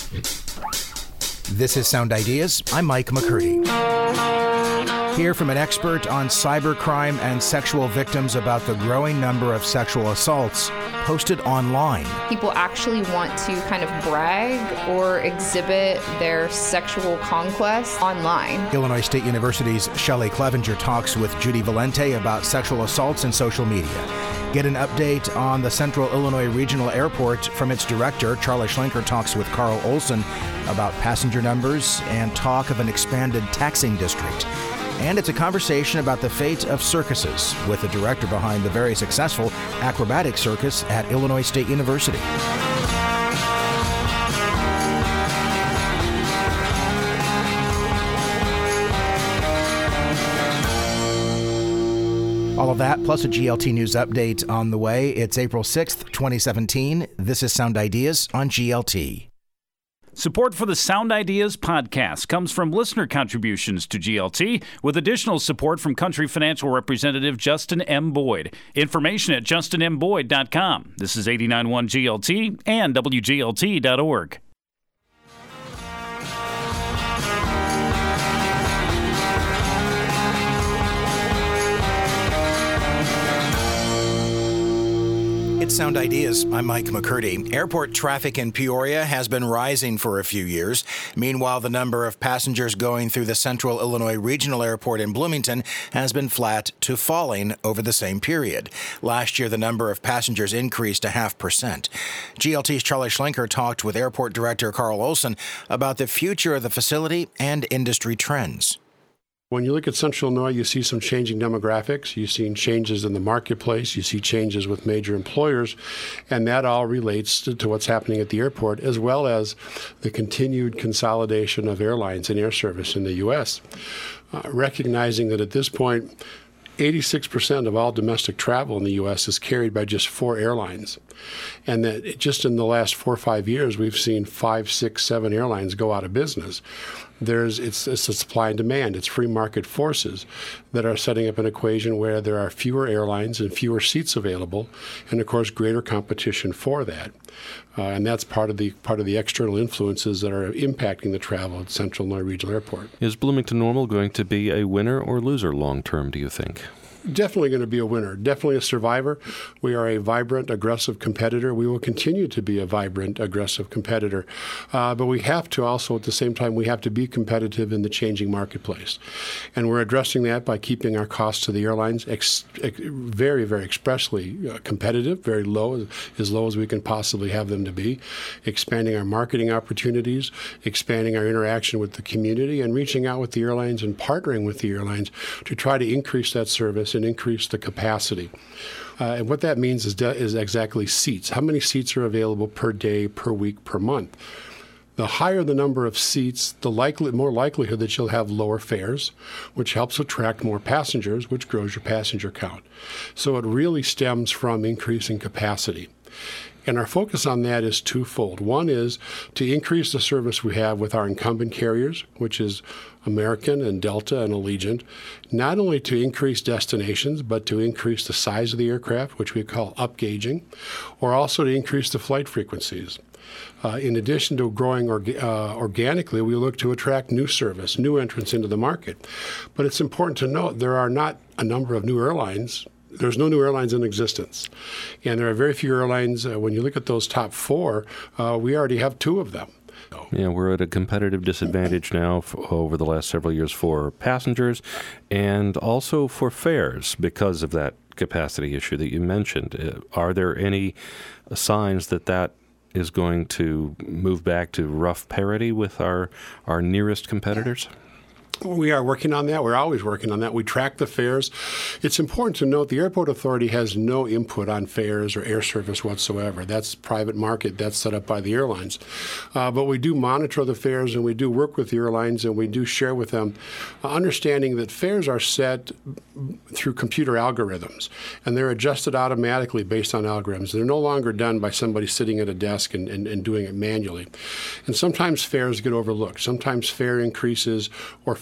This is Sound Ideas. I'm Mike McCurdy. Hear from an expert on cybercrime and sexual victims about the growing number of sexual assaults posted online. People actually want to kind of brag or exhibit their sexual conquest online. Illinois State University's Shelley Clevenger talks with Judy Valente about sexual assaults in social media. Get an update on the Central Illinois Regional Airport from its director. Charlie Schlenker talks with Carl Olson about passenger numbers and talk of an expanded taxing district. And it's a conversation about the fate of circuses with the director behind the very successful acrobatic circus at Illinois State University. All of that, plus a GLT News update on the way. It's April 6th, 2017. This is Sound Ideas on GLT. Support for the Sound Ideas podcast comes from listener contributions to GLT, with additional support from Country Financial Representative Justin M. Boyd. Information at justinmboyd.com. This is 89.1 GLT and WGLT.org. It's Sound Ideas. I'm Mike McCurdy. Airport traffic in Peoria has been rising for a few years. Meanwhile, the number of passengers going through the Central Illinois Regional Airport in Bloomington has been flat to falling over the same period. Last year, the number of passengers increased 0.5%. GLT's Charlie Schlenker talked with Airport Director Carl Olson about the future of the facility and industry trends. When you look at Central Illinois, you see some changing demographics. You've seen changes in the marketplace. You see changes with major employers. And that all relates to what's happening at the airport, as well as the continued consolidation of airlines and air service in the U.S. Recognizing that at this point, 86% of all domestic travel in the U.S. is carried by just 4 airlines. And that just in the last 4 or 5 years, we've seen 5, 6, 7 airlines go out of business. It's a supply and demand. It's free market forces that are setting up an equation where there are fewer airlines and fewer seats available, and of course greater competition for that. And that's part of the external influences that are impacting the travel at Central Illinois Regional Airport. Is Bloomington Normal going to be a winner or loser long term, do you think? Definitely going to be a winner, definitely a survivor. We are a vibrant, aggressive competitor. We will continue to be a vibrant, aggressive competitor. But we have to also, at the same time, we have to be competitive in the changing marketplace. And we're addressing that by keeping our costs to the airlines very, very expressly competitive, very low, as low as we can possibly have them to be, expanding our marketing opportunities, expanding our interaction with the community, and reaching out with the airlines and partnering with the airlines to try to increase that service and increase the capacity. And what that means is exactly seats. How many seats are available per day, per week, per month? The higher the number of seats, the more likelihood that you'll have lower fares, which helps attract more passengers, which grows your passenger count. So it really stems from increasing capacity. And our focus on that is twofold. One is to increase the service we have with our incumbent carriers, which is American and Delta and Allegiant, not only to increase destinations, but to increase the size of the aircraft, which we call upgauging, or also to increase the flight frequencies. In addition to growing organically, we look to attract new service, new entrants into the market. But it's important to note there are not a number of new airlines. There's no new airlines in existence. And there are very few airlines. When you look at those top 4, we already have 2 of them. Yeah, we're at a competitive disadvantage now over the last several years for passengers and also for fares because of that capacity issue that you mentioned. Are there any signs that is going to move back to rough parity with our nearest competitors? We are working on that. We're always working on that. We track the fares. It's important to note the Airport Authority has no input on fares or air service whatsoever. That's private market. That's set up by the airlines. But we do monitor the fares, and we do work with the airlines, and we do share with them, understanding that fares are set through computer algorithms, and they're adjusted automatically based on algorithms. They're no longer done by somebody sitting at a desk and doing it manually. And sometimes fares get overlooked. Sometimes fare increases or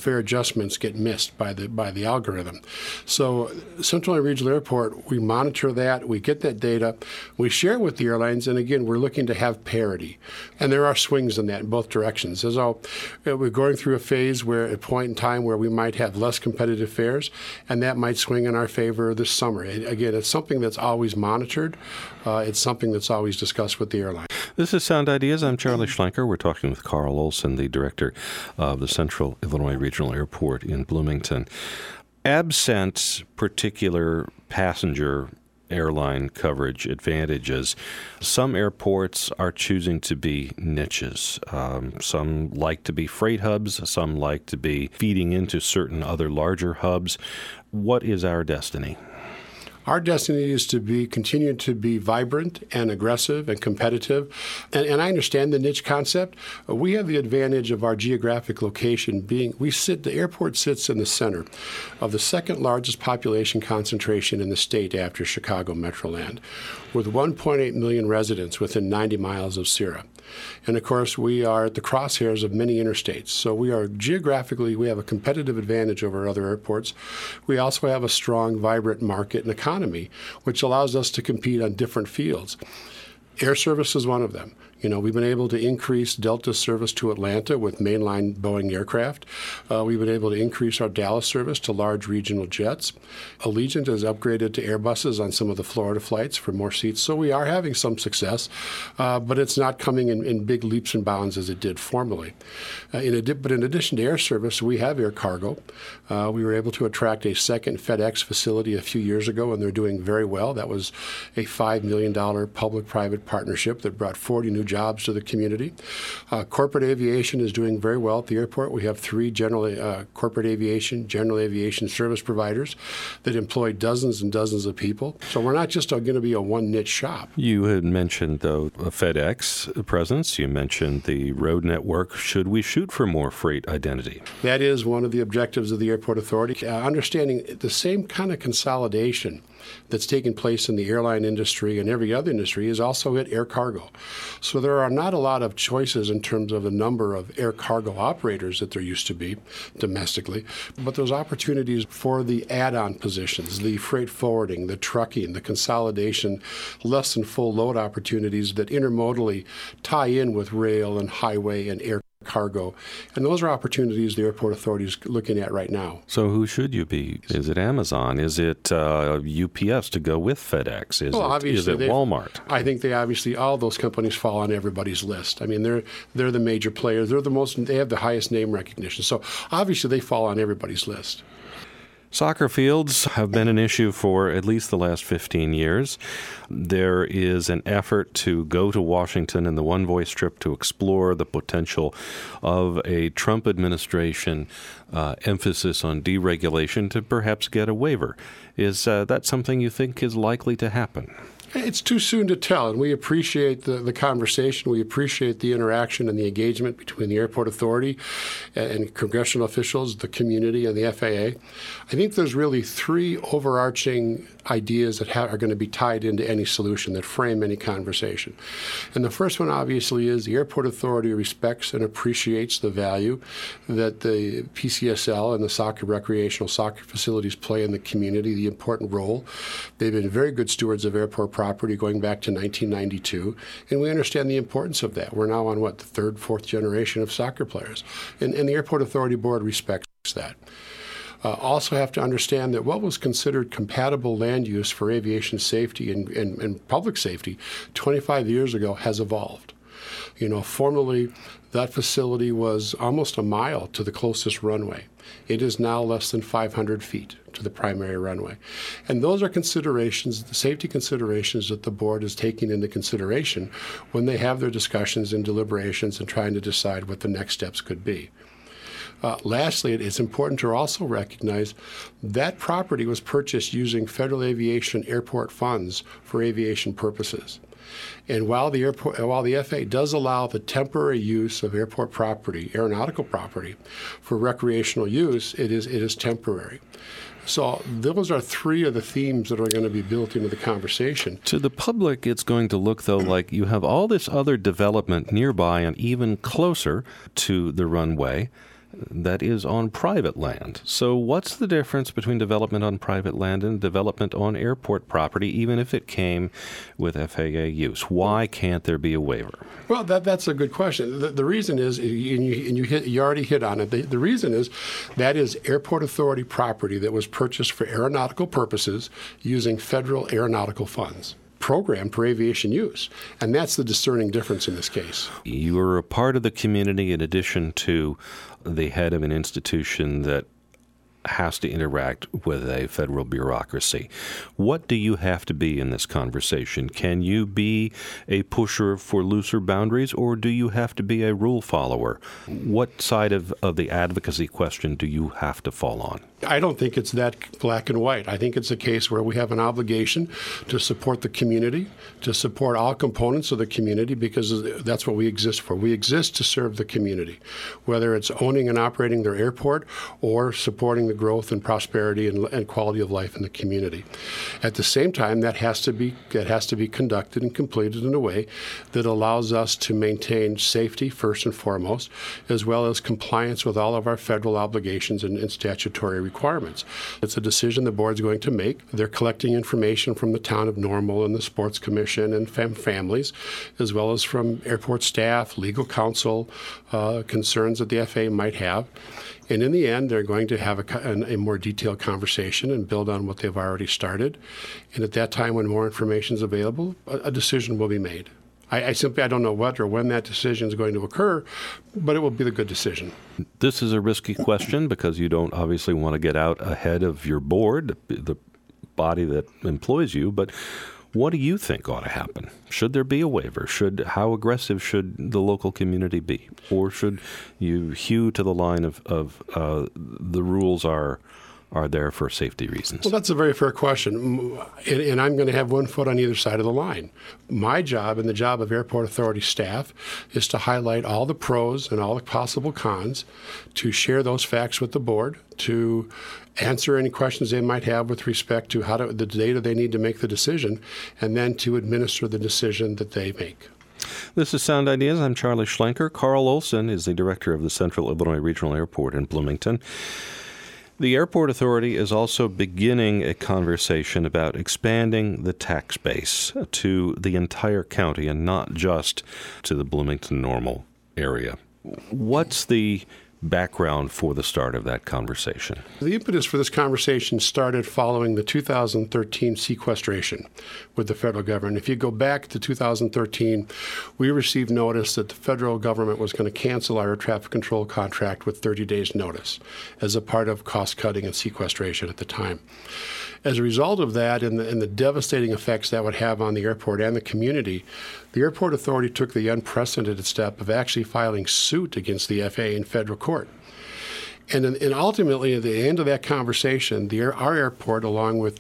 fare adjustments get missed by the algorithm. So Central Illinois Regional Airport, we monitor that, we get that data, we share it with the airlines, and again, we're looking to have parity. And there are swings in that in both directions. We're going through a phase where, at a point in time where we might have less competitive fares, and that might swing in our favor this summer. Again, it's something that's always monitored. It's something that's always discussed with the airline. This is Sound Ideas. I'm Charlie Schlenker. We're talking with Carl Olson, the director of the Central Illinois Regional Airport in Bloomington. Absent particular passenger airline coverage advantages, some airports are choosing to be niches. Some like to be freight hubs. Some like to be feeding into certain other larger hubs. What is our destiny? Our destiny is to continue to be vibrant and aggressive and competitive. And I understand the niche concept. We have the advantage of our geographic location being, the airport sits in the center of the second largest population concentration in the state after Chicago Metroland, with 1.8 million residents within 90 miles of Sierra. And of course, we are at the crosshairs of many interstates. So we have a competitive advantage over other airports. We also have a strong, vibrant market and economy, which allows us to compete on different fields. Air service is one of them. We've been able to increase Delta service to Atlanta with mainline Boeing aircraft. We've been able to increase our Dallas service to large regional jets. Allegiant has upgraded to Airbuses on some of the Florida flights for more seats. So we are having some success, but it's not coming in big leaps and bounds as it did formerly. But in addition to air service, we have air cargo. We were able to attract a second FedEx facility a few years ago, and they're doing very well. That was a $5 million public-private partnership that brought 40 new jobs to the community. Corporate aviation is doing very well at the airport. We have 3 general aviation service providers that employ dozens and dozens of people. So we're not just going to be a one niche shop. You had mentioned, though, a FedEx presence. You mentioned the road network. Should we shoot for more freight identity? That is one of the objectives of the Airport Authority. Understanding the same kind of consolidation that's taking place in the airline industry and every other industry is also at air cargo. So there are not a lot of choices in terms of the number of air cargo operators that there used to be domestically, but there's opportunities for the add-on positions, the freight forwarding, the trucking, the consolidation, less than full load opportunities that intermodally tie in with rail and highway and air cargo. And those are opportunities the Airport Authority is looking at right now. So who should you be? Is it Amazon? Is it UPS to go with FedEx? Is it Walmart? I think all those companies fall on everybody's list. I mean, they're the major players. They have the highest name recognition. So obviously they fall on everybody's list. Soccer fields have been an issue for at least the last 15 years. There is an effort to go to Washington in the One Voice trip to explore the potential of a Trump administration emphasis on deregulation to perhaps get a waiver. Is that something you think is likely to happen? It's too soon to tell, and we appreciate the conversation. We appreciate the interaction and the engagement between the Airport Authority and congressional officials, the community, and the FAA. I think there's really 3 overarching ideas that are going to be tied into any solution that frame any conversation. And the first one, obviously, is the Airport Authority respects and appreciates the value that the PCSL and the recreational soccer facilities play in the community, the important role. They've been very good stewards of airport property going back to 1992, and we understand the importance of that. We're now on, the 3rd, 4th generation of soccer players, and the Airport Authority Board respects that. Also have to understand that what was considered compatible land use for aviation safety and public safety 25 years ago has evolved. Formerly, that facility was almost a mile to the closest runway. It is now less than 500 feet to the primary runway. And those are considerations, the safety considerations that the board is taking into consideration when they have their discussions and deliberations and trying to decide what the next steps could be. Lastly, it is important to also recognize that property was purchased using federal aviation airport funds for aviation purposes. And while the FAA does allow the temporary use of airport property, aeronautical property, for recreational use, it is temporary. So those are 3 of the themes that are going to be built into the conversation. To the public, it's going to look, though, like you have all this other development nearby and even closer to the runway. that is on private land. So what's the difference between development on private land and development on airport property, even if it came with FAA use? Why can't there be a waiver? Well, that's a good question. The reason is, and you already hit on it, the reason is that is Airport Authority property that was purchased for aeronautical purposes using federal aeronautical funds, programmed for aviation use. And that's the discerning difference in this case. You are a part of the community in addition to the head of an institution that has to interact with a federal bureaucracy. What do you have to be in this conversation? Can you be a pusher for looser boundaries, or do you have to be a rule follower? What side of the advocacy question do you have to fall on? I don't think it's that black and white. I think it's a case where we have an obligation to support the community, to support all components of the community, because that's what we exist for. We exist to serve the community, whether it's owning and operating their airport or supporting the growth and prosperity and quality of life in the community. At the same time, that has to be conducted and completed in a way that allows us to maintain safety first and foremost, as well as compliance with all of our federal obligations and statutory requirements. It's a decision the board's going to make. They're collecting information from the town of Normal and the Sports Commission and families, as well as from airport staff, legal counsel, concerns that the FAA might have. And in the end, they're going to have a more detailed conversation and build on what they've already started. And at that time, when more information is available, a decision will be made. I don't know what or when that decision is going to occur, but it will be the good decision. This is a risky question because you don't obviously want to get out ahead of your board, the body that employs you, but what do you think ought to happen? Should there be a waiver? How aggressive should the local community be? Or should you hew to the line of the rules are there for safety reasons? Well, that's a very fair question, and I'm going to have one foot on either side of the line. My job and the job of Airport Authority staff is to highlight all the pros and all the possible cons, to share those facts with the board, to answer any questions they might have with respect to the data they need to make the decision, and then to administer the decision that they make. This is Sound Ideas. I'm Charlie Schlenker. Carl Olson is the director of the Central Illinois Regional Airport in Bloomington. The Airport Authority is also beginning a conversation about expanding the tax base to the entire county and not just to the Bloomington Normal area. What's the background for the start of that conversation? The impetus for this conversation started following the 2013 sequestration with the federal government. If you go back to 2013, we received notice that the federal government was going to cancel our air traffic control contract with 30 days' notice as a part of cost-cutting and sequestration at the time. As a result of that and the devastating effects that would have on the airport and the community, the Airport Authority took the unprecedented step of actually filing suit against the FAA in federal court. And ultimately, at the end of that conversation, our airport, along with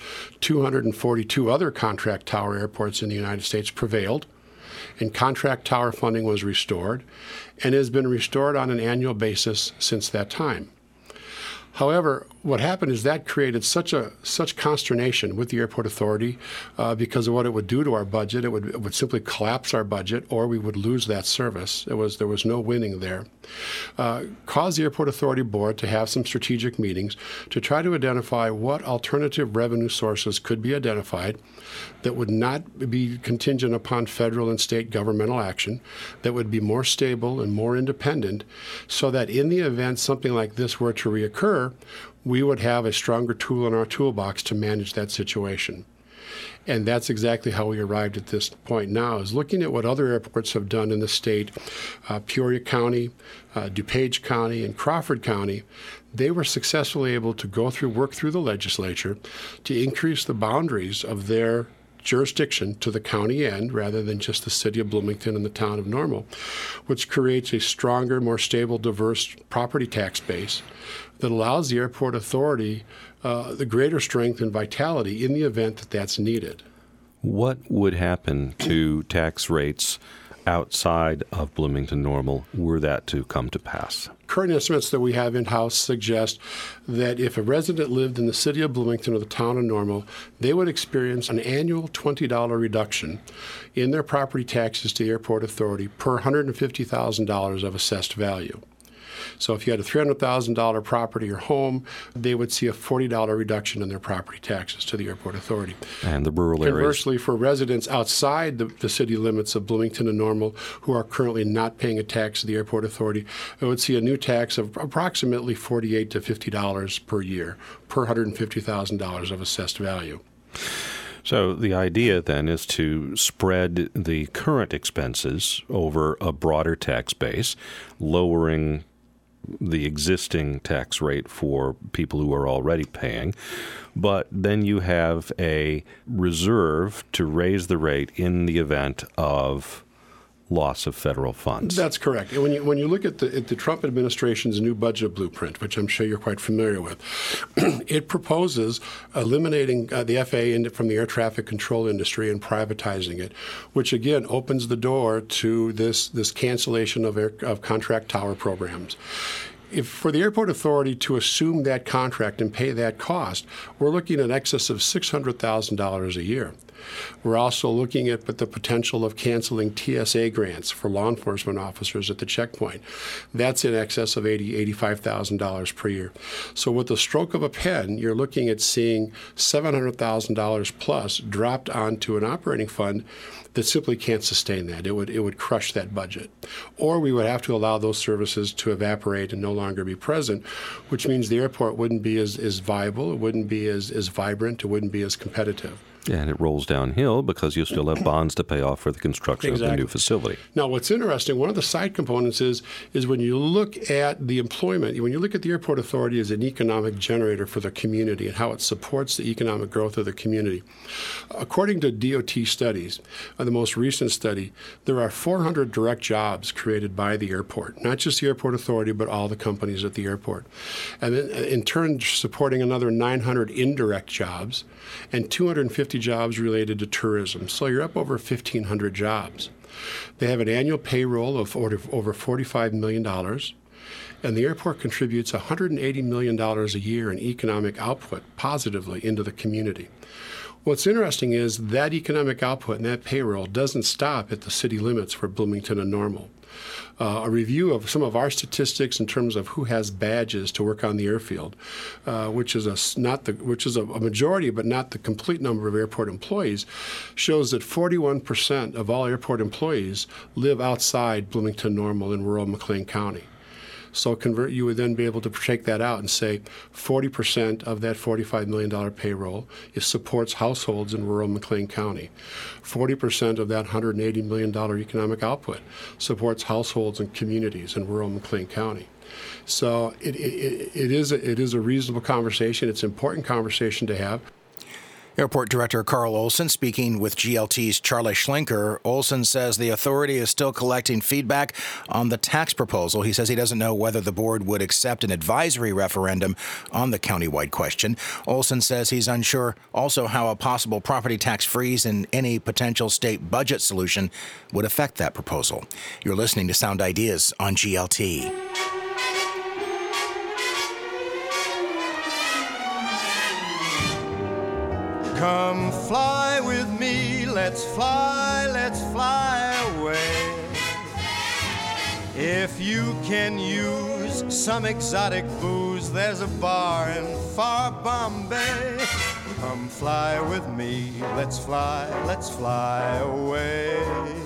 242 other contract tower airports in the United States, prevailed, and contract tower funding was restored, and has been restored on an annual basis since that time. However, what happened is that created such consternation with the Airport Authority because of what it would do to our budget. It would simply collapse our budget, or we would lose that service. There was no winning there. Caused the Airport Authority Board to have some strategic meetings to try to identify what alternative revenue sources could be identified that would not be contingent upon federal and state governmental action, that would be more stable and more independent, so that in the event something like this were to reoccur, we would have a stronger tool in our toolbox to manage that situation. And that's exactly how we arrived at this point now, is looking at what other airports have done in the state. Peoria County, DuPage County, and Crawford County, they were successfully able to work through the legislature to increase the boundaries of their jurisdiction to the county end rather than just the city of Bloomington and the town of Normal, which creates a stronger, more stable, diverse property tax base that allows the Airport Authority the greater strength and vitality in the event that that's needed. What would happen to tax rates outside of Bloomington Normal were that to come to pass? Current estimates that we have in-house suggest that if a resident lived in the city of Bloomington or the town of Normal, they would experience an annual $20 reduction in their property taxes to the Airport Authority per $150,000 of assessed value. So if you had a $300,000 property or home, they would see a $40 reduction in their property taxes to the airport authority. And the rural areas. Conversely, for residents outside the city limits of Bloomington and Normal who are currently not paying a tax to the airport authority, it would see a new tax of approximately $48 to $50 per year per $150,000 of assessed value. So the idea then is to spread the current expenses over a broader tax base, lowering the existing tax rate for people who are already paying. But then you have a reserve to raise the rate in the event of loss of federal funds. That's correct. And when you look at the Trump administration's new budget blueprint, which I'm sure you're quite familiar with, it proposes eliminating the FAA from the air traffic control industry and privatizing it, which again opens the door to this cancellation of contract tower programs. If for the airport authority to assume that contract and pay that cost, we're looking at excess of $600,000 a year. We're also looking at the potential of canceling TSA grants for law enforcement officers at the checkpoint. That's in excess of $85,000 per year. So with the stroke of a pen, you're looking at seeing $700,000 plus dropped onto an operating fund that simply can't sustain that. It would crush that budget. Or we would have to allow those services to evaporate and no longer be present, which means the airport wouldn't be as viable, it wouldn't be as vibrant, it wouldn't be as competitive. And it rolls downhill because you still have bonds to pay off for the construction of the new facility. Now, what's interesting, one of the side components is when you look at the employment, when you look at the airport authority as an economic generator for the community and how it supports the economic growth of the community. According to DOT studies, the most recent study, there are 400 direct jobs created by the airport, not just the airport authority, but all the companies at the airport. And then, in turn, supporting another 900 indirect jobs and 250 jobs related to tourism. So you're up over 1,500 jobs. They have an annual payroll of over $45 million, and the airport contributes $180 million a year in economic output positively into the community. What's interesting is that economic output and that payroll doesn't stop at the city limits for Bloomington and Normal. A review of some of our statistics in terms of who has badges to work on the airfield, which is a majority but not the complete number of airport employees, shows that 41% of all airport employees live outside Bloomington, Normal, and rural McLean County. So you would then be able to take that out and say 40% of that $45 million payroll supports households in rural McLean County. 40% of that $180 million economic output supports households and communities in rural McLean County. So it is a reasonable conversation. It's an important conversation to have. Airport Director Carl Olson speaking with GLT's Charlie Schlenker. Olson says the authority is still collecting feedback on the tax proposal. He says he doesn't know whether the board would accept an advisory referendum on the countywide question. Olson says he's unsure also how a possible property tax freeze and any potential state budget solution would affect that proposal. You're listening to Sound Ideas on GLT. Come fly with me, let's fly away. If you can use some exotic booze, there's a bar in far Bombay. Come fly with me, let's fly away.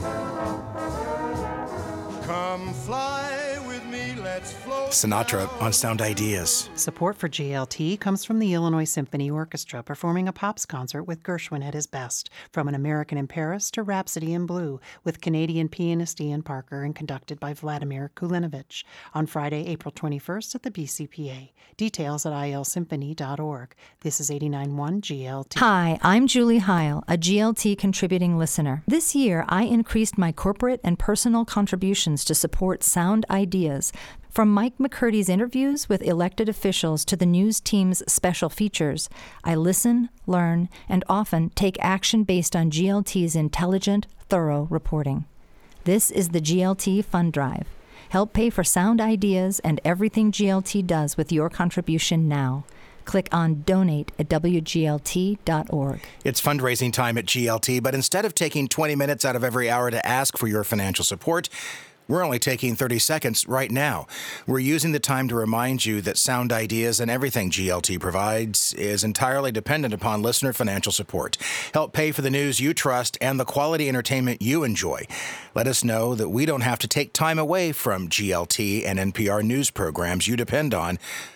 Come fly with me, let's float. Sinatra on Sound Ideas. Support for GLT comes from the Illinois Symphony Orchestra performing a Pops concert with Gershwin at his best, from An American in Paris to Rhapsody in Blue, with Canadian pianist Ian Parker and conducted by Vladimir Kulinovich, on Friday, April 21st at the BCPA. Details at ilsymphony.org. This is 89.1 GLT. Hi, I'm Julie Heil, a GLT contributing listener. This year, I increased my corporate and personal contributions to support Sound Ideas. From Mike McCurdy's interviews with elected officials to the news team's special features, I listen, learn, and often take action based on GLT's intelligent, thorough reporting. This is the GLT Fund Drive. Help pay for Sound Ideas and everything GLT does with your contribution now. Click on Donate at WGLT.org. It's fundraising time at GLT, but instead of taking 20 minutes out of every hour to ask for your financial support, We're only taking 30 seconds right now. We're using the time to remind you that Sound Ideas and everything GLT provides is entirely dependent upon listener financial support. Help pay for the news you trust and the quality entertainment you enjoy. Let us know that we don't have to take time away from GLT and NPR news programs you depend on,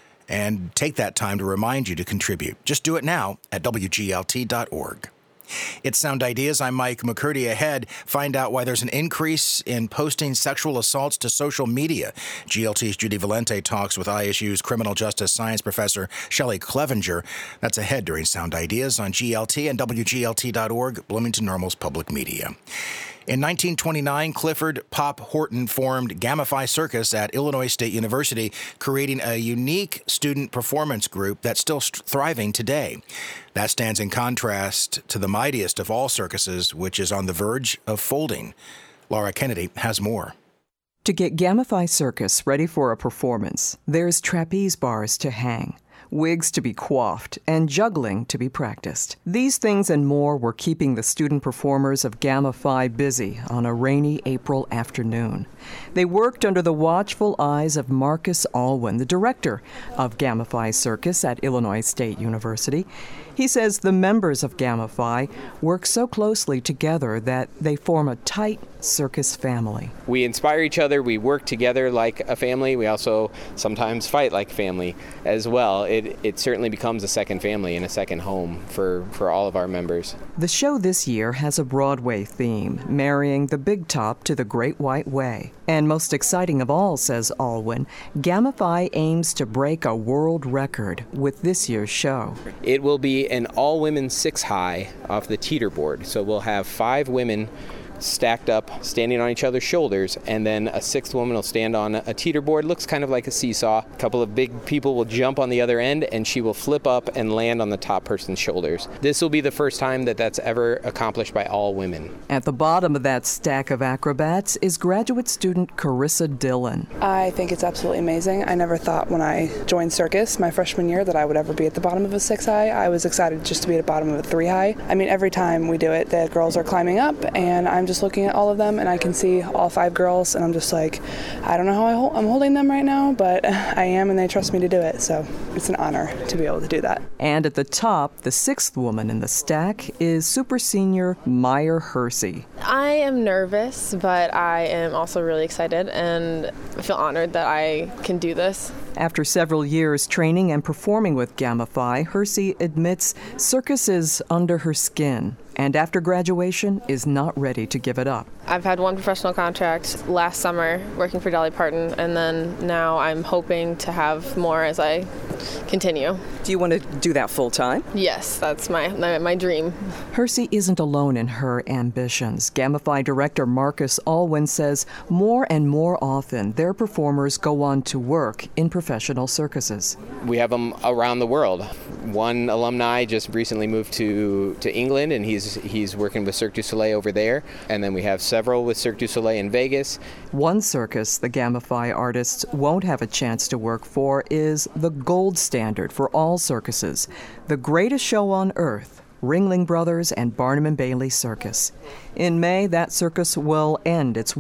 and take that time to remind you to contribute. Just do it now at WGLT.org. It's Sound Ideas. I'm Mike McCurdy. Ahead, find out why there's an increase in posting sexual assaults to social media. GLT's Judy Valente talks with ISU's criminal justice science professor Shelley Clevenger. That's ahead during Sound Ideas on GLT and WGLT.org, Bloomington Normal's public media. In 1929, Clifford Pop Horton formed Gamma Phi Circus at Illinois State University, creating a unique student performance group that's still thriving today. That stands in contrast to the mightiest of all circuses, which is on the verge of folding. Laura Kennedy has more. To get Gamma Phi Circus ready for a performance, there's trapeze bars to hang, wigs to be coiffed, and juggling to be practiced. These things and more were keeping the student performers of Gamma Phi busy on a rainy April afternoon. They worked under the watchful eyes of Marcus Alwyn, the director of Gamma Phi Circus at Illinois State University. He says the members of Gamma Phi work so closely together that they form a tight circus family. We inspire each other, we work together like a family, we also sometimes fight like family as well. It certainly becomes a second family and a second home for all of our members. The show this year has a Broadway theme, marrying the big top to the Great White Way. And most exciting of all, says Alwyn, Gamma Phi aims to break a world record with this year's show. It will be an all-women 6-high off the teeter board. So we'll have 5 women stacked up, standing on each other's shoulders, and then a 6th woman will stand on a teeter board. Looks kind of like a seesaw. A couple of big people will jump on the other end, and she will flip up and land on the top person's shoulders. This will be the first time that that's ever accomplished by all women. At the bottom of that stack of acrobats is graduate student Carissa Dillon. I think it's absolutely amazing. I never thought when I joined circus my freshman year that I would ever be at the bottom of a 6-high. I was excited just to be at the bottom of a 3-high. I mean, every time we do it, the girls are climbing up, and I'm just looking at all of them, and I can see all 5 girls, and I'm just like, I don't know how I'm holding them right now, but I am, and they trust me to do it, so it's an honor to be able to do that. And at the top, the 6th woman in the stack is super senior Meyer Hersey. I am nervous, but I am also really excited, and I feel honored that I can do this. After several years training and performing with Gamma Phi, Hersey admits circus is under her skin, and after graduation is not ready to give it up. I've had one professional contract last summer working for Dolly Parton, and then now I'm hoping to have more as I continue. Do you want to do that full time? Yes, that's my dream. Hersey isn't alone in her ambitions. Gamma Phi director Marcus Alwyn says more and more often their performers go on to work in professional circuses. We have them around the world. One alumni just recently moved to England, and he's working with Cirque du Soleil over there. And then we have several with Cirque du Soleil in Vegas. One circus the Gamma Phi artists won't have a chance to work for is the gold standard for all circuses, the greatest show on earth, Ringling Brothers and Barnum & Bailey Circus. In May, that circus will end its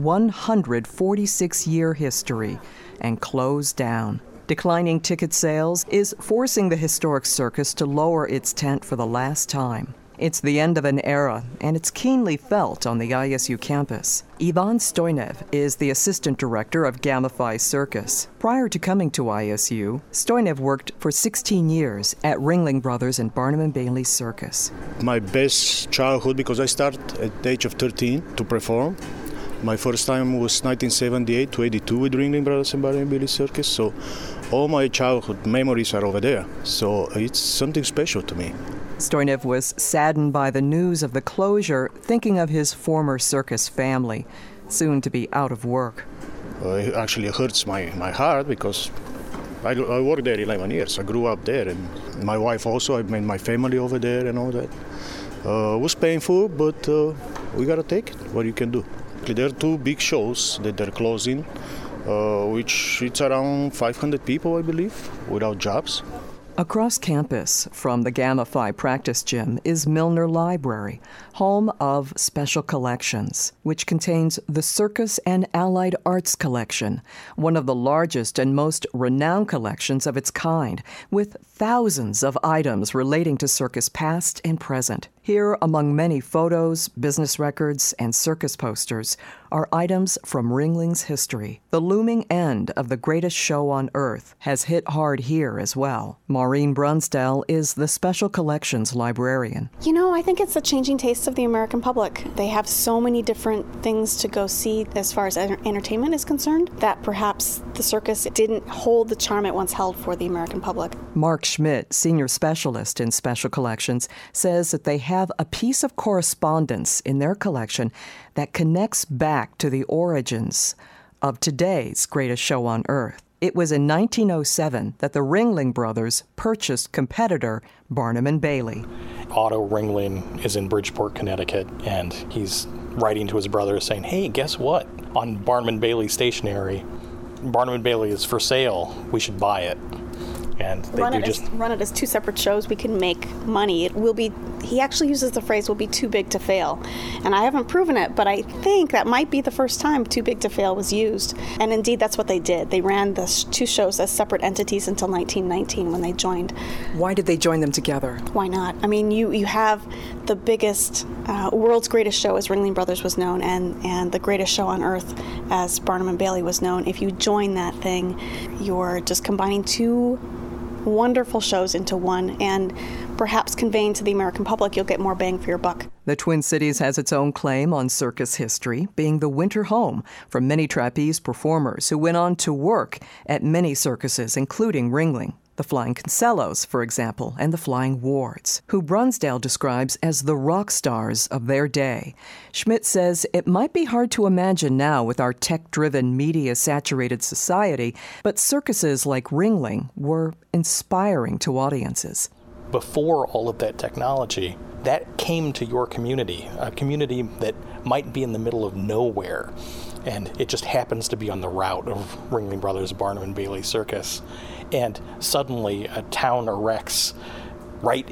146-year history and close down. Declining ticket sales is forcing the historic circus to lower its tent for the last time. It's the end of an era, and it's keenly felt on the ISU campus. Ivan Stoynev is the assistant director of Gamma Phi Circus. Prior to coming to ISU, Stoynev worked for 16 years at Ringling Brothers and Barnum & Bailey Circus. My best childhood, because I started at the age of 13 to perform. My first time was 1978 to 82 with Ringling Brothers and Barnum & Bailey Circus, so all my childhood memories are over there. So it's something special to me. Stoynev was saddened by the news of the closure, thinking of his former circus family, soon to be out of work. It actually hurts my heart because I worked there 11 years. I grew up there, and my wife also. I made my family over there and all that. It was painful, but we got to take it. What you can do. There are 2 big shows that they're closing, which it's around 500 people, I believe, without jobs. Across campus from the Gamma Phi practice gym is Milner Library, home of Special Collections, which contains the Circus and Allied Arts Collection, one of the largest and most renowned collections of its kind, with thousands of items relating to circus past and present. Here, among many photos, business records, and circus posters, are items from Ringling's history. The looming end of the greatest show on earth has hit hard here as well. Maureen Brunsdell is the Special Collections librarian. You know, I think it's the changing tastes of the American public. They have so many different things to go see as far as entertainment is concerned that perhaps the circus didn't hold the charm it once held for the American public. Mark Schmidt, senior specialist in Special Collections, says that they have a piece of correspondence in their collection that connects back to the origins of today's greatest show on earth. It was in 1907 that the Ringling Brothers purchased competitor Barnum and Bailey. Otto Ringling is in Bridgeport, Connecticut, and he's writing to his brother saying, hey, guess what? On Barnum and Bailey stationery, Barnum and Bailey is for sale. We should buy it. And they run it as two separate shows. We can make money. It will be, he actually uses the phrase, will be too big to fail. And I haven't proven it, but I think that might be the first time too big to fail was used. And indeed, that's what they did. They ran the two shows as separate entities until 1919 when they joined. Why did they join them together? Why not? I mean, you have the biggest, world's greatest show as Ringling Brothers was known, and the greatest show on earth as Barnum and Bailey was known. If you join that thing, you're just combining two wonderful shows into one, and perhaps conveying to the American public you'll get more bang for your buck. The Twin Cities has its own claim on circus history, being the winter home for many trapeze performers who went on to work at many circuses, including Ringling. The Flying Kinsellos, for example, and the Flying Wards, who Brunsdell describes as the rock stars of their day. Schmidt says it might be hard to imagine now with our tech-driven, media-saturated society, but circuses like Ringling were inspiring to audiences. Before all of that technology, that came to your community, a community that might be in the middle of nowhere, and it just happens to be on the route of Ringling Brothers Barnum and Bailey Circus. And suddenly a town erects right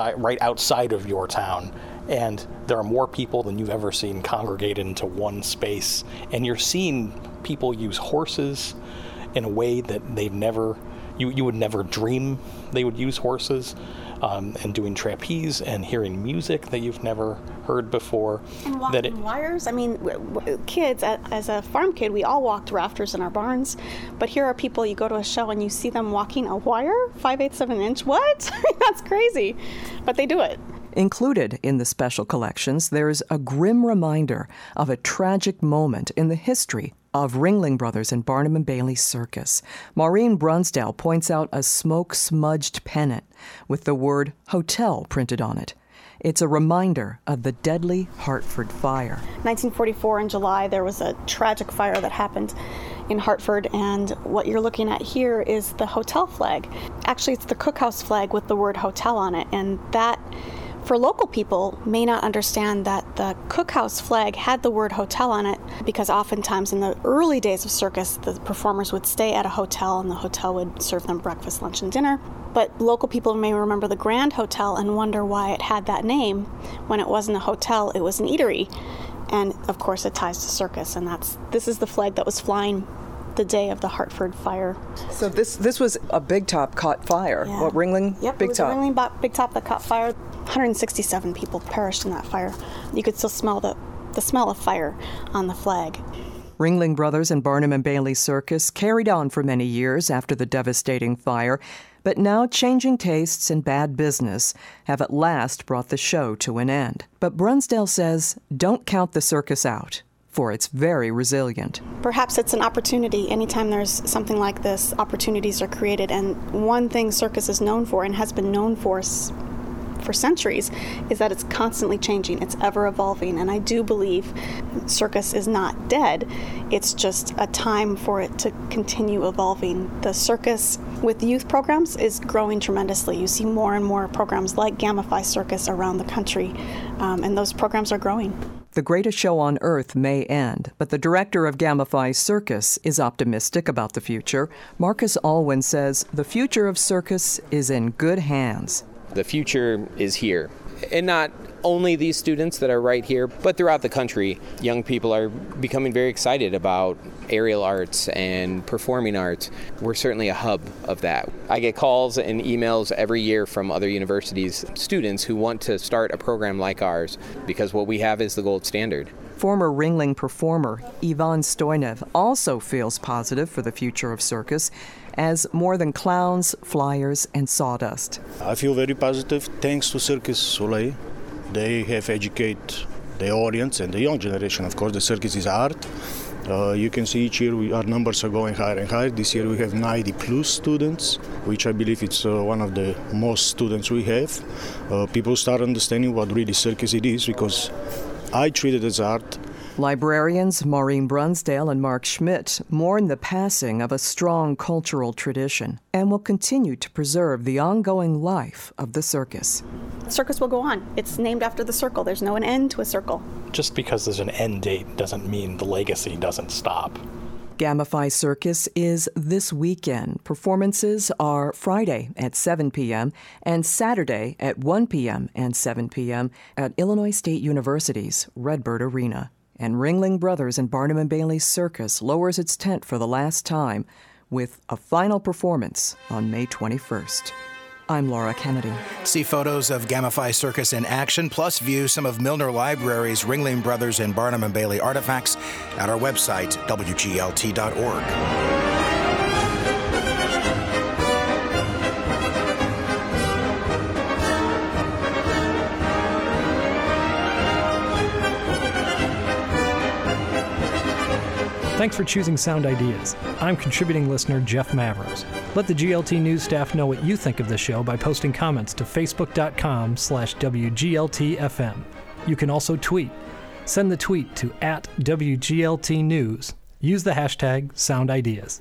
outside of your town, and there are more people than you've ever seen congregate into one space. And you're seeing people use horses in a way that they've never, you would never dream they would use horses, and doing trapeze and hearing music that you've never heard before. And walking wires. I mean, kids, as a farm kid, we all walked rafters in our barns. But here are people, you go to a show and you see them walking a wire, 5/8 of an inch. What? That's crazy. But they do it. Included in the Special Collections, there's a grim reminder of a tragic moment in the history of Ringling Brothers and Barnum and Bailey Circus. Maureen Brunsdell points out a smoke-smudged pennant with the word hotel printed on it. It's a reminder of the deadly Hartford fire. 1944 in July, there was a tragic fire that happened in Hartford, and what you're looking at here is the hotel flag. Actually, it's the cookhouse flag with the word hotel on it, and that, for local people, may not understand that the cookhouse flag had the word hotel on it because oftentimes in the early days of circus, the performers would stay at a hotel and the hotel would serve them breakfast, lunch, and dinner. But local people may remember the Grand Hotel and wonder why it had that name. When it wasn't a hotel, it was an eatery. And of course it ties to circus, and this is the flag that was flying the day of the Hartford fire. So this was a Big Top caught fire. Yeah. What, Ringling? Yep, Big Top? It was a Ringling Big Top that caught fire. 167 people perished in that fire. You could still smell the smell of fire on the flag. Ringling Brothers and Barnum and Bailey Circus carried on for many years after the devastating fire, but now changing tastes and bad business have at last brought the show to an end. But Brunsdell says, don't count the circus out, for it's very resilient. Perhaps it's an opportunity. Anytime there's something like this, opportunities are created. And one thing circus is known for and has been known for centuries is that it's constantly changing. It's ever evolving. And I do believe circus is not dead. It's just a time for it to continue evolving. The circus with youth programs is growing tremendously. You see more and more programs like Gamma Phi Circus around the country, and those programs are growing. The greatest show on earth may end, but the director of Gamma Phi Circus is optimistic about the future. Marcus Alwyn says the future of circus is in good hands. The future is here. And not only these students that are right here, but throughout the country, young people are becoming very excited about aerial arts and performing arts. We're certainly a hub of that. I get calls and emails every year from other universities, students who want to start a program like ours, because what we have is the gold standard. Former Ringling performer Ivan Stoinev also feels positive for the future of circus as more than clowns, flyers, and sawdust. I feel very positive thanks to Circus Soleil. They have educated the audience and the young generation. Of course, the circus is art. You can see each year our numbers are going higher and higher. This year we have 90 plus students, which I believe it's one of the most students we have. People start understanding what really circus it is, because I treat it as art. Librarians Maureen Brunsdale and Mark Schmidt mourn the passing of a strong cultural tradition and will continue to preserve the ongoing life of the circus. Circus will go on. It's named after the circle. There's no end to a circle. Just because there's an end date doesn't mean the legacy doesn't stop. Gamma Phi Circus is this weekend. Performances are Friday at 7 p.m. and Saturday at 1 p.m. and 7 p.m. at Illinois State University's Redbird Arena. And Ringling Brothers and Barnum & Bailey Circus lowers its tent for the last time with a final performance on May 21st. I'm Laura Kennedy. See photos of Gamma Phi Circus in action, plus view some of Milner Library's Ringling Brothers and Barnum & Bailey artifacts at our website, WGLT.org. Thanks for choosing Sound Ideas. I'm contributing listener Jeff Mavros. Let the GLT News staff know what you think of the show by posting comments to facebook.com/WGLTFM. You can also tweet. Send the tweet to @WGLTNews. Use the hashtag SoundIdeas.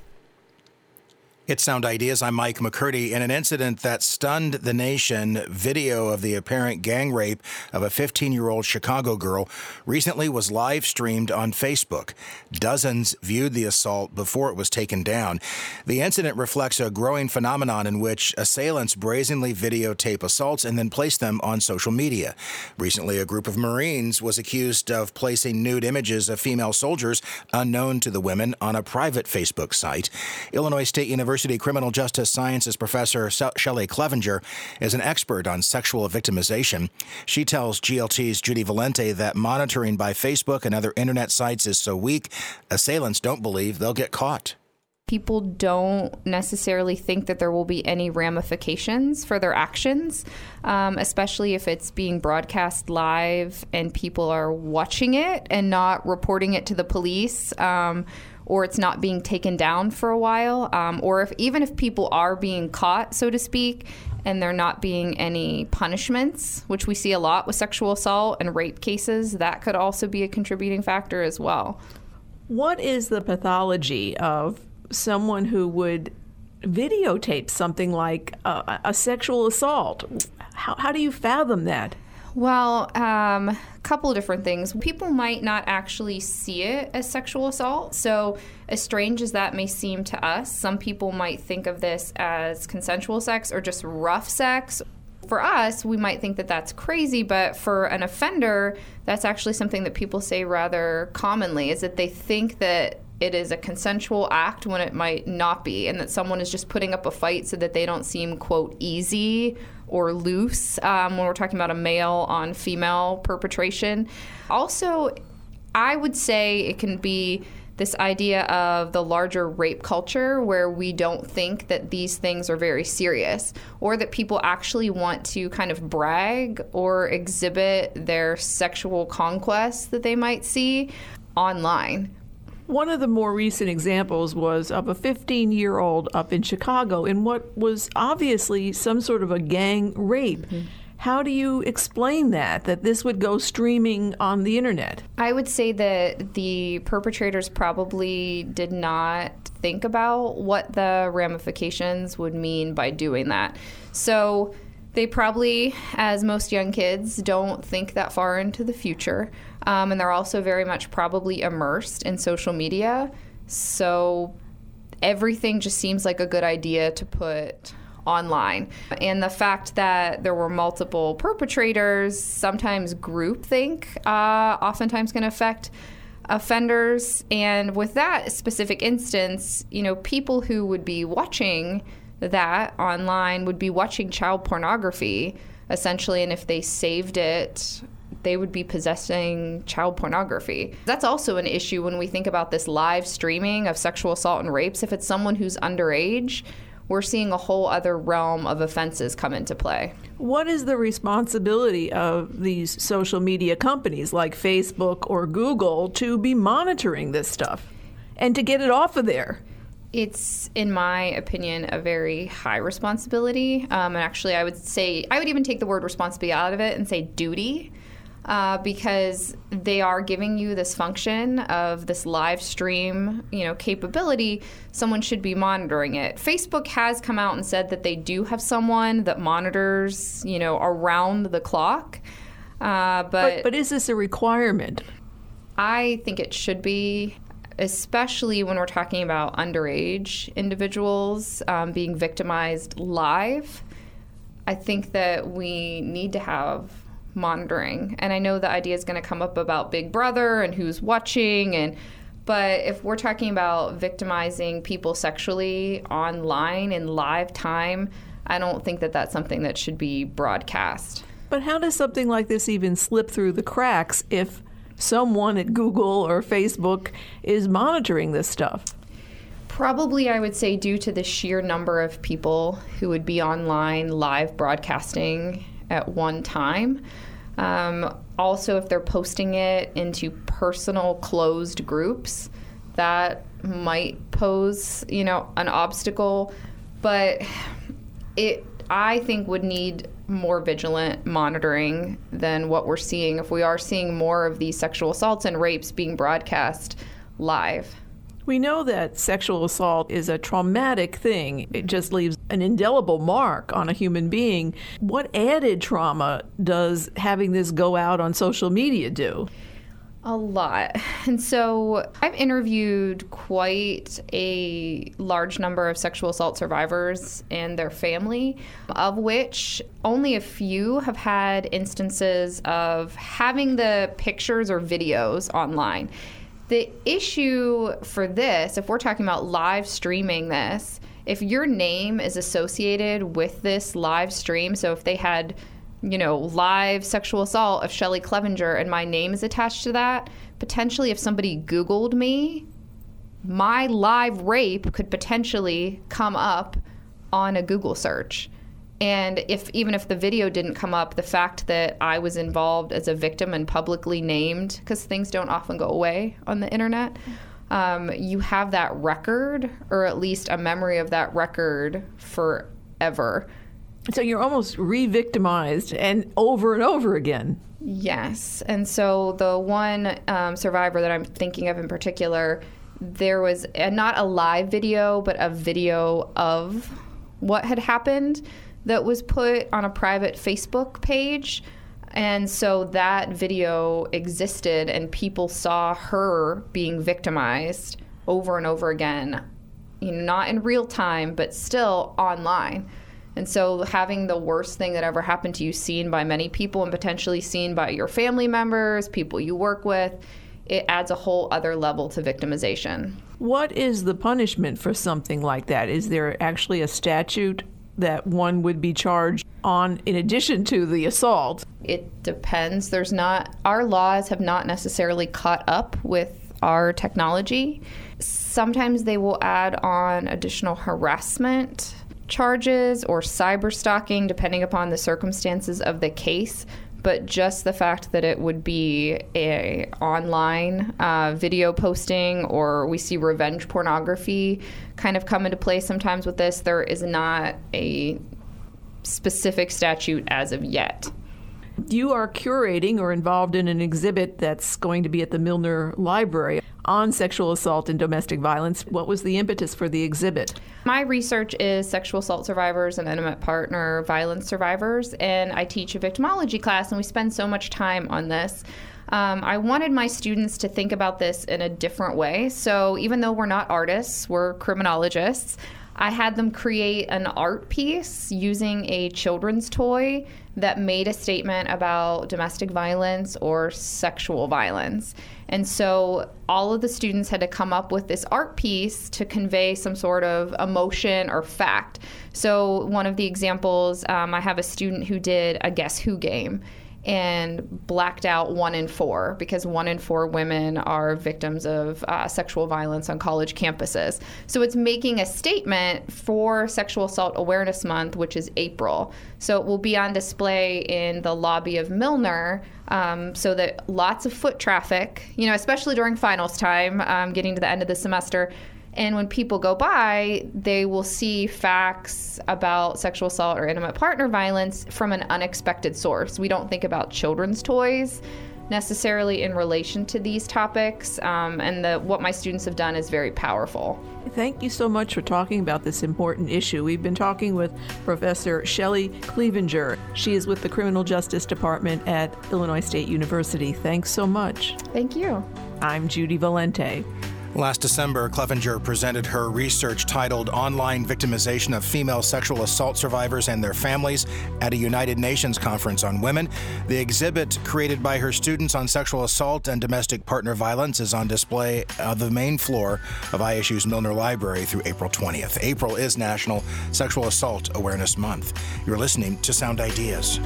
It's Sound Ideas. I'm Mike McCurdy. In an incident that stunned the nation, video of the apparent gang rape of a 15-year-old Chicago girl recently was live streamed on Facebook. Dozens viewed the assault before it was taken down. The incident reflects a growing phenomenon in which assailants brazenly videotape assaults and then place them on social media. Recently, a group of Marines was accused of placing nude images of female soldiers unknown to the women on a private Facebook site. Illinois State University Criminal Justice Sciences professor Shelley Clevenger is an expert on sexual victimization. She tells GLT's Judy Valente that monitoring by Facebook and other internet sites is so weak, assailants don't believe they'll get caught. People don't necessarily think that there will be any ramifications for their actions, especially if it's being broadcast live and people are watching it and not reporting it to the police, or it's not being taken down for a while, or even if people are being caught, so to speak, and there not being any punishments, which we see a lot with sexual assault and rape cases, that could also be a contributing factor as well. What is the pathology of someone who would videotape something like a sexual assault? How do you fathom that? Well, a couple of different things. People might not actually see it as sexual assault. So as strange as that may seem to us, some people might think of this as consensual sex or just rough sex. For us, we might think that that's crazy, but for an offender, that's actually something that people say rather commonly, is that they think that it is a consensual act when it might not be, and that someone is just putting up a fight so that they don't seem, quote, easy or loose when we're talking about a male on female perpetration. Also, I would say it can be this idea of the larger rape culture where we don't think that these things are very serious, or that people actually want to kind of brag or exhibit their sexual conquest that they might see online. One of the more recent examples was of a 15-year-old up in Chicago in what was obviously some sort of a gang rape. Mm-hmm. How do you explain that this would go streaming on the internet? I would say that the perpetrators probably did not think about what the ramifications would mean by doing that. So They probably, as most young kids, don't think that far into the future. And they're also very much probably immersed in social media. So everything just seems like a good idea to put online. And the fact that there were multiple perpetrators, sometimes groupthink, oftentimes can affect offenders. And with that specific instance, people who would be watching that online would be watching child pornography, essentially, and if they saved it, they would be possessing child pornography. That's also an issue when we think about this live streaming of sexual assault and rapes. If it's someone who's underage, we're seeing a whole other realm of offenses come into play. What is the responsibility of these social media companies like Facebook or Google to be monitoring this stuff and to get it off of there? It's, in my opinion, a very high responsibility. And actually, I would even take the word responsibility out of it and say duty, because they are giving you this function of this live stream, capability. Someone should be monitoring it. Facebook has come out and said that they do have someone that monitors, around the clock. But is this a requirement? I think it should be, especially when we're talking about underage individuals being victimized live. I think that we need to have monitoring. And I know the idea is going to come up about Big Brother and who's watching, but if we're talking about victimizing people sexually online in live time, I don't think that that's something that should be broadcast. But how does something like this even slip through the cracks if someone at Google or Facebook is monitoring this stuff? Probably, I would say, due to the sheer number of people who would be online live broadcasting at one time. Also, if they're posting it into personal closed groups, that might pose, an obstacle. But I think, would need more vigilant monitoring than what we're seeing if we are seeing more of these sexual assaults and rapes being broadcast live. We know that sexual assault is a traumatic thing. It just leaves an indelible mark on a human being. What added trauma does having this go out on social media do? A lot. And so I've interviewed quite a large number of sexual assault survivors and their family, of which only a few have had instances of having the pictures or videos online. The issue for this, if we're talking about live streaming this, if your name is associated with this live stream, so if they had, live sexual assault of Shelley Clevenger and my name is attached to that, potentially if somebody Googled me, my live rape could potentially come up on a Google search. And even if the video didn't come up, the fact that I was involved as a victim and publicly named, because things don't often go away on the internet, you have that record, or at least a memory of that record forever. So you're almost re-victimized and over again. Yes. And so the one survivor that I'm thinking of in particular, there was not a live video, but a video of what had happened that was put on a private Facebook page. And so that video existed and people saw her being victimized over and over again, not in real time, but still online. And so having the worst thing that ever happened to you seen by many people and potentially seen by your family members, people you work with, it adds a whole other level to victimization. What is the punishment for something like that? Is there actually a statute that one would be charged on in addition to the assault? It depends. Our laws have not necessarily caught up with our technology. Sometimes they will add on additional harassment charges or cyber stalking, depending upon the circumstances of the case. But just the fact that it would be a online video posting, or we see revenge pornography kind of come into play sometimes with this, there is not a specific statute as of yet. You are curating or involved in an exhibit that's going to be at the Milner Library. on sexual assault and domestic violence. What was the impetus for the exhibit? My research is sexual assault survivors and intimate partner violence survivors, and I teach a victimology class, and we spend so much time on this. I wanted my students to think about this in a different way. So even though we're not artists, we're criminologists, I had them create an art piece using a children's toy that made a statement about domestic violence or sexual violence. And so all of the students had to come up with this art piece to convey some sort of emotion or fact. So one of the examples, I have a student who did a Guess Who game and blacked out 1 in 4 because 1 in 4 women are victims of sexual violence on college campuses. So it's making a statement for Sexual Assault Awareness Month, which is April. So it will be on display in the lobby of Milner, so that lots of foot traffic, especially during finals time, getting to the end of the semester. And when people go by, they will see facts about sexual assault or intimate partner violence from an unexpected source. We don't think about children's toys necessarily in relation to these topics, and what my students have done is very powerful. Thank you so much for talking about this important issue. We've been talking with Professor Shelley Clevenger. She is with the Criminal Justice Department at Illinois State University. Thanks so much. Thank you. I'm Judy Valente. Last December, Clevenger presented her research titled Online Victimization of Female Sexual Assault Survivors and Their Families at a United Nations Conference on Women. The exhibit, created by her students on sexual assault and domestic partner violence, is on display on the main floor of ISU's Milner Library through April 20th. April is National Sexual Assault Awareness Month. You're listening to Sound Ideas.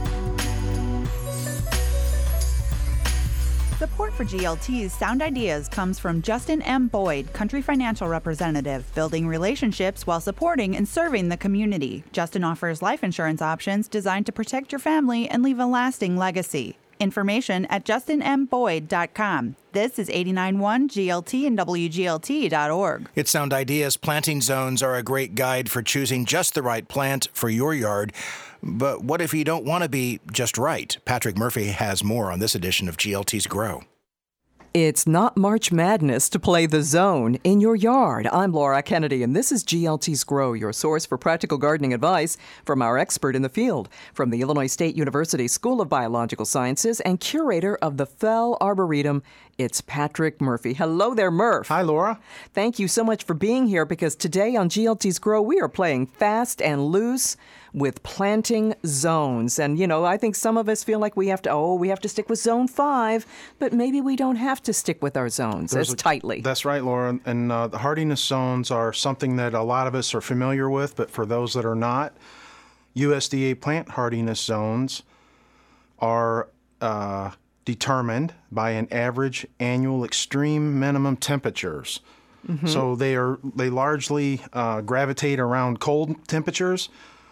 Support for GLT's Sound Ideas comes from Justin M. Boyd, Country Financial Representative, building relationships while supporting and serving the community. Justin offers life insurance options designed to protect your family and leave a lasting legacy. Information at justinmboyd.com. This is 89.1 GLT and WGLT.org. It's Sound Ideas. Planting zones are a great guide for choosing just the right plant for your yard. But what if you don't want to be just right? Patrick Murphy has more on this edition of GLT's Grow. It's not March Madness to play the zone in your yard. I'm Laura Kennedy, and this is GLT's Grow, your source for practical gardening advice from our expert in the field, from the Illinois State University School of Biological Sciences and curator of the Fell Arboretum. It's Patrick Murphy. Hello there, Murph. Hi, Laura. Thank you so much for being here, because today on GLT's Grow, we are playing fast and loose with planting zones. And, I think some of us feel like we have to stick with Zone 5, but maybe we don't have to stick with our zones tightly. That's right, Laura. And the hardiness zones are something that a lot of us are familiar with, but for those that are not, USDA plant hardiness zones are determined by an average annual extreme minimum temperatures. Mm-hmm. So they largely gravitate around cold temperatures.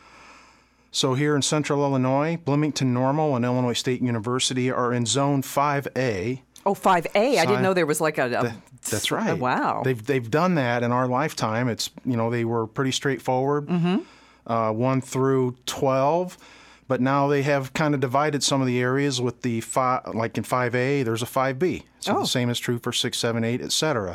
So here in central Illinois, Bloomington Normal and Illinois State University are in Zone 5A. Oh, 5A. I didn't know there was like a that's right. Wow. They've done that in our lifetime. It's, they were pretty straightforward, 1 through 12. But now they have kind of divided some of the areas with the like in 5A, there's a 5B. So the same is true for 6, 7, 8, et cetera.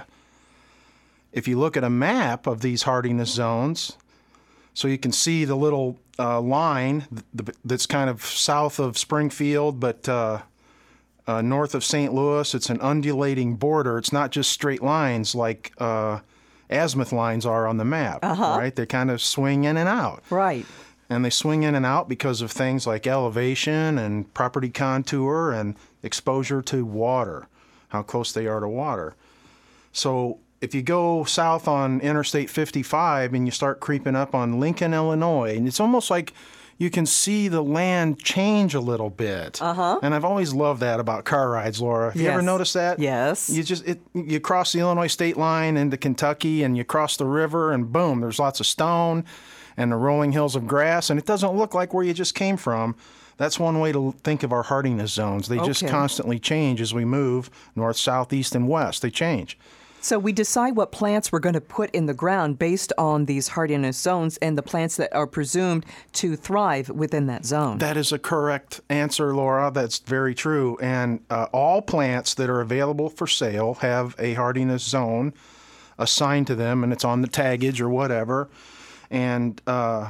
If you look at a map of these hardiness zones, so you can see the little line that's kind of south of Springfield, but north of St. Louis. It's an undulating border. It's not just straight lines like azimuth lines are on the map, right? They kind of swing in and out. Right. And they swing in and out because of things like elevation and property contour and exposure to water, how close they are to water. So if you go south on Interstate 55 and you start creeping up on Lincoln, Illinois, and it's almost like you can see the land change a little bit. And I've always loved that about car rides, Laura. Have you ever noticed that? Yes. You cross the Illinois state line into Kentucky and you cross the river and boom, there's lots of stone and the rolling hills of grass, and it doesn't look like where you just came from. That's one way to think of our hardiness zones. They just constantly change as we move north, south, east, and west. They change. So we decide what plants we're going to put in the ground based on these hardiness zones and the plants that are presumed to thrive within that zone. That is a correct answer, Laura. That's very true. And all plants that are available for sale have a hardiness zone assigned to them, and it's on the taggage or whatever. And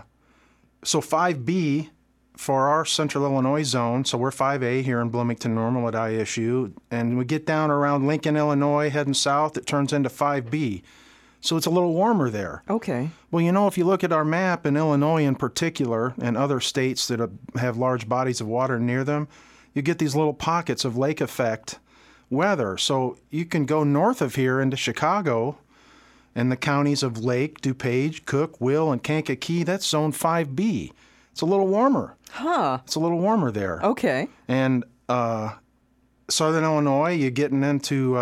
so 5B for our Central Illinois zone, so we're 5A here in Bloomington Normal at ISU, and we get down around Lincoln, Illinois, heading south, it turns into 5B. So it's a little warmer there. Okay. Well, you know, if you look at our map in Illinois in particular and other states that have large bodies of water near them, you get these little pockets of lake effect weather. So you can go north of here into Chicago and the counties of Lake, DuPage, Cook, Will, and Kankakee, that's zone 5B. It's a little warmer. Huh. It's a little warmer there. Okay. And southern Illinois, you're getting into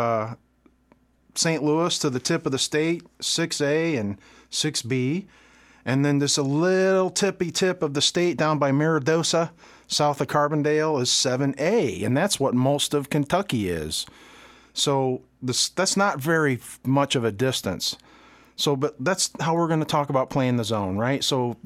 St. Louis to the tip of the state, 6A and 6B. And then just a little tippy tip of the state down by Miradosa, south of Carbondale, is 7A. And that's what most of Kentucky is. So that's not very much of a distance. So, but that's how we're going to talk about playing the zone, right? So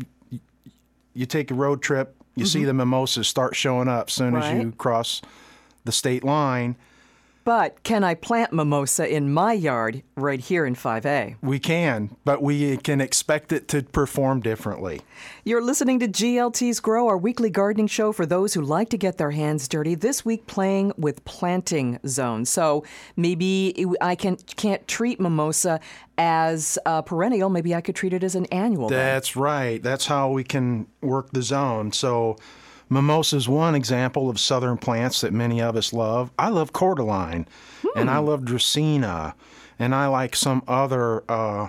you take a road trip, you see the mimosas start showing up as soon as you cross the state line. But can I plant mimosa in my yard right here in 5A? We can, but we can expect it to perform differently. You're listening to GLT's Grow, our weekly gardening show for those who like to get their hands dirty. This week playing with planting zones. So maybe I can't treat mimosa as a perennial. Maybe I could treat it as an annual. That's right. That's how we can work the zone. So mimosa is one example of southern plants that many of us love. I love cordyline, and I love dracaena, and I like some other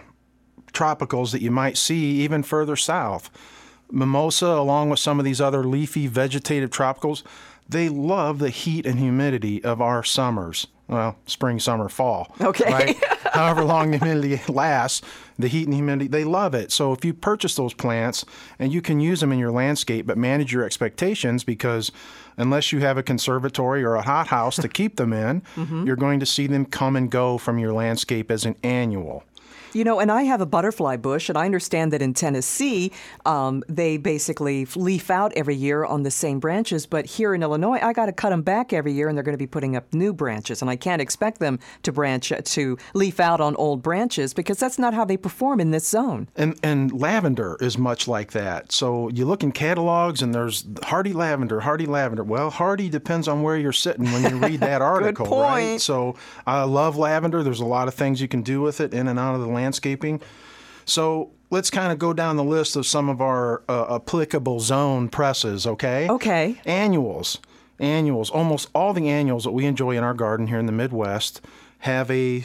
tropicals that you might see even further south. Mimosa, along with some of these other leafy vegetative tropicals, they love the heat and humidity of our summers. Well, spring, summer, fall. Okay. Right? However long the humidity lasts, the heat and humidity, they love it. So if you purchase those plants, and you can use them in your landscape, but manage your expectations, because unless you have a conservatory or a hothouse to keep them in, you're going to see them come and go from your landscape as an annual. You know, and I have a butterfly bush, and I understand that in Tennessee, they basically leaf out every year on the same branches. But here in Illinois, I got to cut them back every year, and they're going to be putting up new branches. And I can't expect them to leaf out on old branches, because that's not how they perform in this zone. And lavender is much like that. So you look in catalogs, and there's hardy lavender, hardy lavender. Well, hardy depends on where you're sitting when you read that article, Good point. right? So I love lavender. There's a lot of things you can do with it in and out of the landscaping. So let's kind of go down the list of some of our applicable zone presses, okay? Okay. Annuals. Almost all the annuals that we enjoy in our garden here in the Midwest have a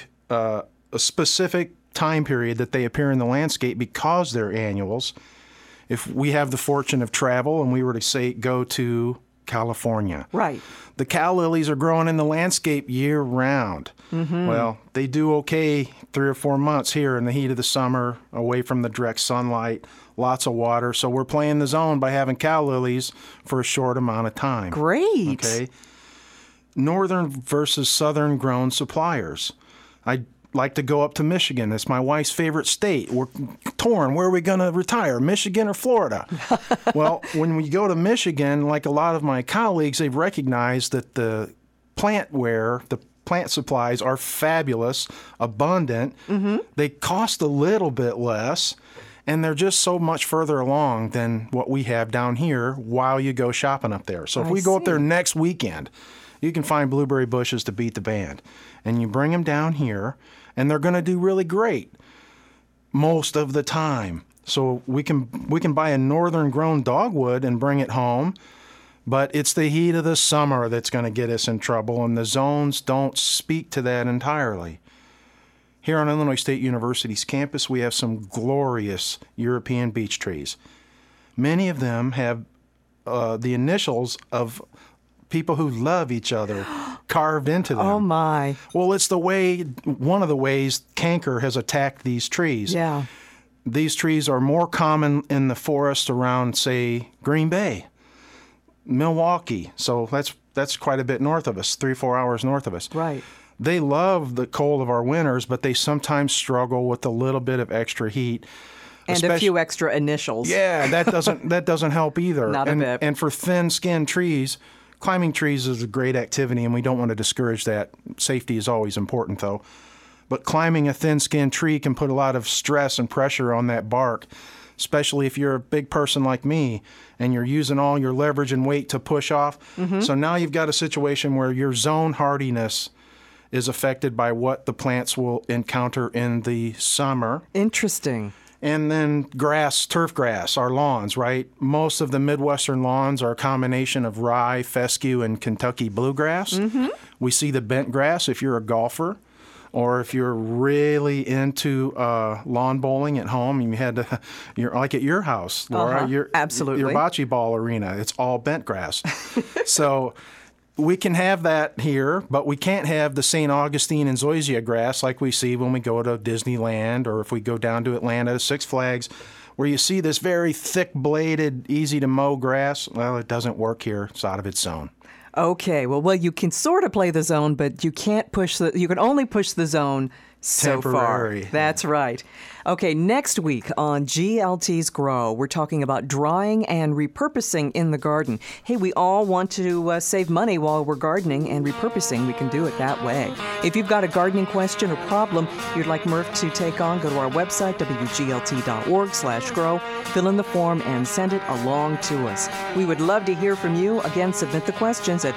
specific time period that they appear in the landscape because they're annuals. If we have the fortune of travel and we were to say go to California. Right. The cal lilies are growing in the landscape year round. Well, they do okay 3 or 4 months here in the heat of the summer, away from the direct sunlight, lots of water. So we're playing the zone by having cal lilies for a short amount of time. Great. Okay. Northern versus southern grown suppliers. I like to go up to Michigan. It's my wife's favorite state. We're torn. Where are we going to retire, Michigan or Florida? Well, when we go to Michigan, like a lot of my colleagues, they've recognized that the plant supplies are fabulous, abundant. They cost a little bit less, and they're just so much further along than what we have down here while you go shopping up there. So if we go up there next weekend, you can find blueberry bushes to beat the band. And you bring them down here, and they're going to do really great most of the time. So we can buy a northern grown dogwood and bring it home, but it's the heat of the summer that's going to get us in trouble, and the zones don't speak to that entirely. Here on Illinois State University's campus, we have some glorious European beech trees. Many of them have the initials of people who love each other carved into them. Oh, my. Well, it's one of the ways canker has attacked these trees. Yeah. These trees are more common in the forest around, say, Green Bay, Milwaukee. So that's quite a bit north of us, 3-4 hours north of us. Right. they love the cold of our winters, but they sometimes struggle with a little bit of extra heat. And a few extra initials. Yeah, that doesn't help either. Not a bit. And for thin-skinned trees, climbing trees is a great activity, and we don't want to discourage that. Safety is always important, though. But climbing a thin-skinned tree can put a lot of stress and pressure on that bark, especially if you're a big person like me and you're using all your leverage and weight to push off. Mm-hmm. So now you've got a situation where your zone hardiness is affected by what the plants will encounter in the summer. Interesting. And then grass, turf grass, our lawns, right? Most of the Midwestern lawns are a combination of rye, fescue, and Kentucky bluegrass. Mm-hmm. We see the bent grass if you're a golfer, or if you're really into lawn bowling at home. You're like at your house, Laura. Absolutely. Your bocce ball arena, it's all bent grass. So we can have that here, but we can't have the St. Augustine and zoysia grass like we see when we go to Disneyland or if we go down to Atlanta to Six Flags, where you see this very thick-bladed, easy-to-mow grass. Well, it doesn't work here. It's out of its zone. Okay, well, you can sort of play the zone, but you can't you can only push the zone so Temporary. far. That's right. Okay, next week on GLT's Grow, we're talking about drying and repurposing in the garden. Hey, we all want to save money while we're gardening, and repurposing, we can do it that way. If you've got a gardening question or problem you'd like Murph to take on, go to our website, wglt.org/grow, fill in the form, and send it along to us. We would love to hear from you. Again, submit the questions at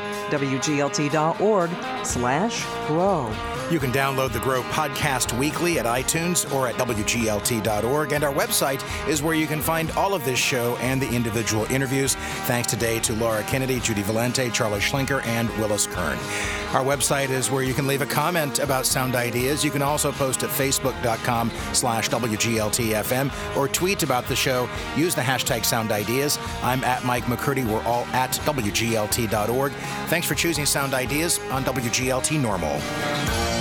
wglt.org/grow. You can download the Grow podcast weekly at iTunes or at WGLT.org, and our website is where you can find all of this show and the individual interviews. Thanks today to Laura Kennedy, Judy Valente, Charlie Schlenker, and Willis Kern. Our website is where you can leave a comment about Sound Ideas. You can also post at facebook.com/WGLTFM or tweet about the show. Use the hashtag Sound Ideas. I'm at Mike McCurdy. We're all at WGLT.org. Thanks for choosing Sound Ideas on WGLT Normal.